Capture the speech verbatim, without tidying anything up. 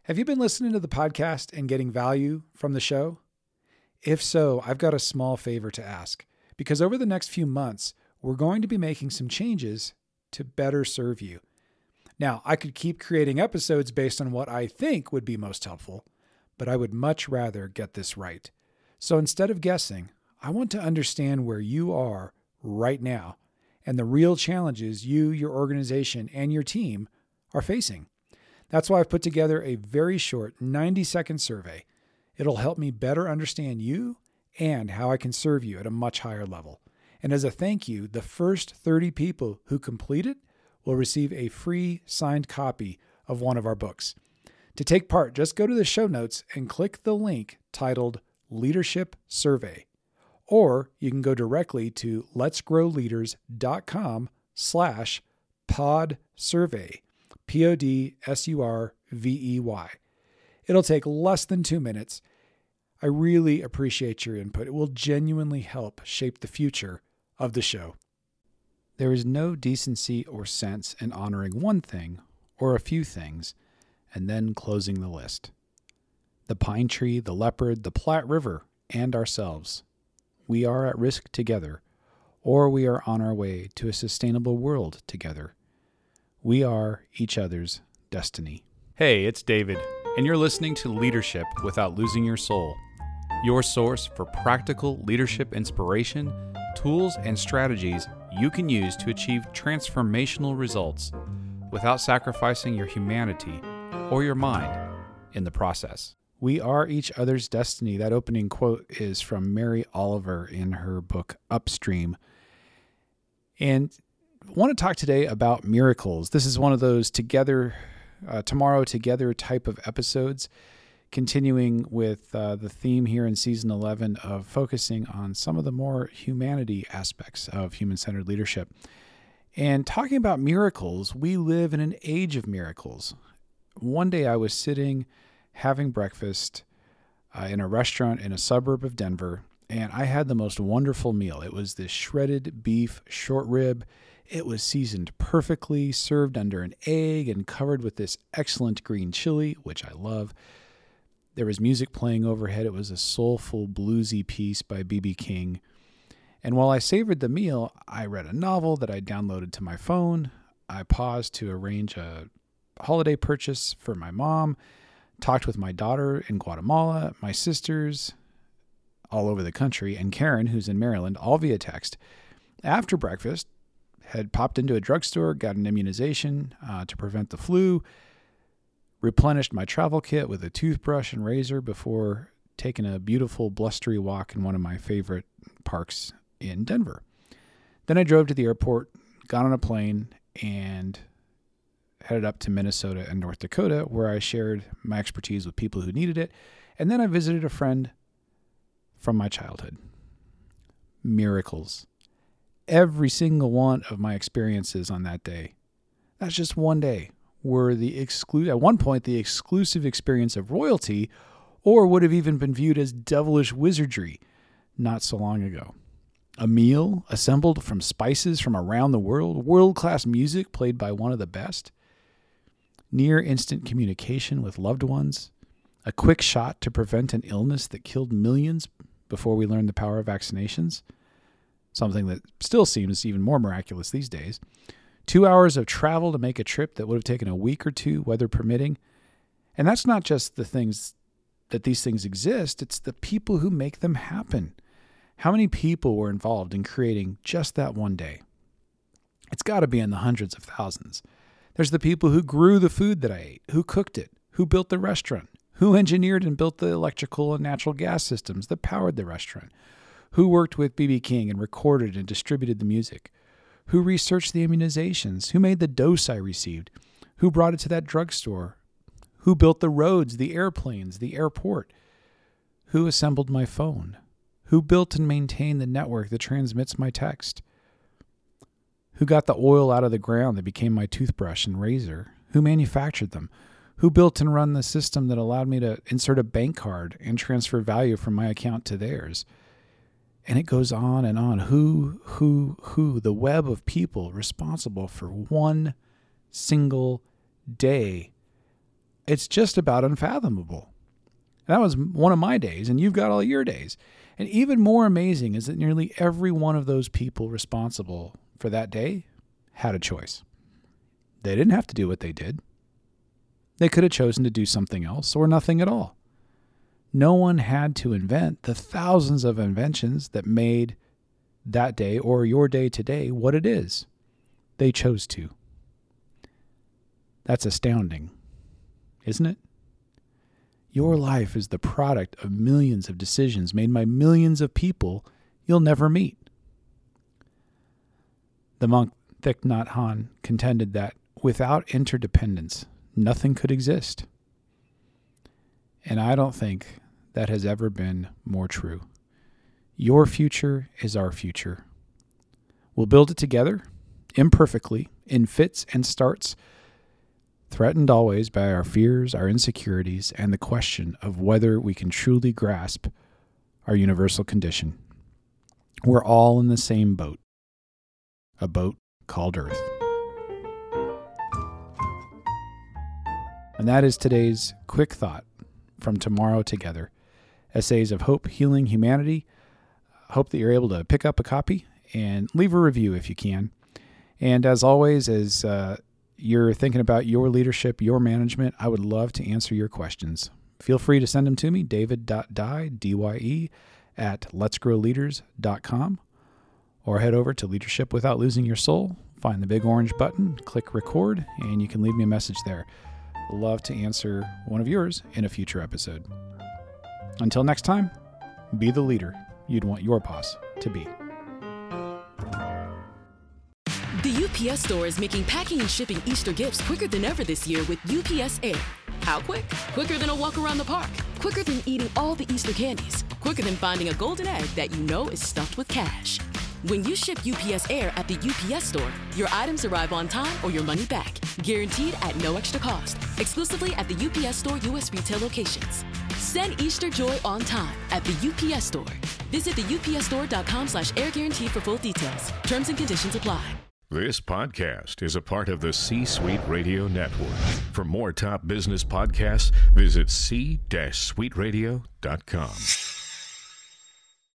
Have you been listening to the podcast and getting value from the show? If so, I've got a small favor to ask, because over the next few months, we're going to be making some changes to better serve you. Now, I could keep creating episodes based on what I think would be most helpful, but I would much rather get this right. So instead of guessing, I want to understand where you are right now and the real challenges you, your organization, and your team are facing. That's why I've put together a very short ninety-second survey. It'll help me better understand you and how I can serve you at a much higher level. And as a thank you, the first thirty people who complete it will receive a free signed copy of one of our books. To take part, just go to the show notes and click the link titled Leadership Survey. Or you can go directly to letsgrowleaders.com slash pod survey. P O D S U R V E Y. It'll take less than two minutes. I really appreciate your input. It will genuinely help shape the future of the show. There is no decency or sense in honoring one thing or a few things and then closing the list. The pine tree, the leopard, the Platte River, and ourselves. We are at risk together, or we are on our way to a sustainable world together. We are each other's destiny. Hey, it's David, and you're listening to Leadership Without Losing Your Soul, your source for practical leadership inspiration, tools, and strategies you can use to achieve transformational results without sacrificing your humanity or your mind in the process. We are each other's destiny. That opening quote is from Mary Oliver in her book Upstream. And I want to talk today about miracles. This is one of those together, uh, tomorrow together type of episodes, continuing with uh, the theme here in season eleven of focusing on some of the more humanity aspects of human-centered leadership. And talking about miracles, we live in an age of miracles. One day I was sitting having breakfast uh, in a restaurant in a suburb of Denver, and I had the most wonderful meal. It was this shredded beef short rib. It was seasoned perfectly, served under an egg, and covered with this excellent green chili, which I love. There was music playing overhead. It was a soulful, bluesy piece by B B King. And while I savored the meal, I read a novel that I downloaded to my phone. I paused to arrange a holiday purchase for my mom, talked with my daughter in Guatemala, my sisters all over the country, and Karen, who's in Maryland, all via text. After breakfast, had popped into a drugstore, got an immunization uh, to prevent the flu, replenished my travel kit with a toothbrush and razor before taking a beautiful blustery walk in one of my favorite parks in Denver. Then I drove to the airport, got on a plane, and headed up to Minnesota and North Dakota, where I shared my expertise with people who needed it. And then I visited a friend from my childhood. Miracles. Every single one of my experiences on that day, that's just one day, were the exclu- at one point the exclusive experience of royalty, or would have even been viewed as devilish wizardry not so long ago. A meal assembled from spices from around the world, world-class music played by one of the best, near instant communication with loved ones, a quick shot to prevent an illness that killed millions before we learned the power of vaccinations, something that still seems even more miraculous these days, two hours of travel to make a trip that would have taken a week or two, weather permitting. And that's not just the things that these things exist, it's the people who make them happen. How many people were involved in creating just that one day? It's got to be in the hundreds of thousands. There's the people who grew the food that I ate, who cooked it, who built the restaurant, who engineered and built the electrical and natural gas systems that powered the restaurant, who worked with B B King and recorded and distributed the music, who researched the immunizations, who made the dose I received, who brought it to that drugstore, who built the roads, the airplanes, the airport, who assembled my phone, who built and maintained the network that transmits my text, who got the oil out of the ground that became my toothbrush and razor, who manufactured them, who built and run the system that allowed me to insert a bank card and transfer value from my account to theirs. And it goes on and on. Who, who, who, the web of people responsible for one single day It's just about unfathomable. And that was one of my days, and you've got all your days. And even more amazing is that nearly every one of those people responsible for that day had a choice. They didn't have to do what they did. They could have chosen to do something else or nothing at all. No one had to invent the thousands of inventions that made that day or your day today what it is. They chose to. That's astounding, isn't it? Your life is the product of millions of decisions made by millions of people you'll never meet. The monk Thich Nhat Hanh contended that without interdependence, nothing could exist. And I don't think that has ever been more true. Your future is our future. We'll build it together, imperfectly, in fits and starts, threatened always by our fears, our insecurities, and the question of whether we can truly grasp our universal condition. We're all in the same boat, a boat called Earth. And that is today's quick thought from Tomorrow Together. Essays of Hope, Healing, Humanity. Hope that you're able to pick up a copy and leave a review if you can. And as always, as uh, you're thinking about your leadership, your management, I would love to answer your questions. Feel free to send them to me, david dot dye, D Y E, at lets grow leaders dot com, or head over to Leadership Without Losing Your Soul, find the big orange button, click record, and you can leave me a message there. Love to answer one of yours in a future episode. Until next time, be the leader you'd want your boss to be. The U P S Store is making packing and shipping Easter gifts quicker than ever this year with U P S Air. How quick? Quicker than a walk around the park. Quicker than eating all the Easter candies. Quicker than finding a golden egg that you know is stuffed with cash. When you ship U P S Air at the U P S Store, your items arrive on time or your money back. Guaranteed at no extra cost. Exclusively at the U P S Store U S retail locations. Send Easter joy on time at the U P S Store. Visit the U P S store dot com slash air guarantee for full details. Terms and conditions apply. This podcast is a part of the C-Suite Radio Network. For more top business podcasts, visit c suite radio dot com.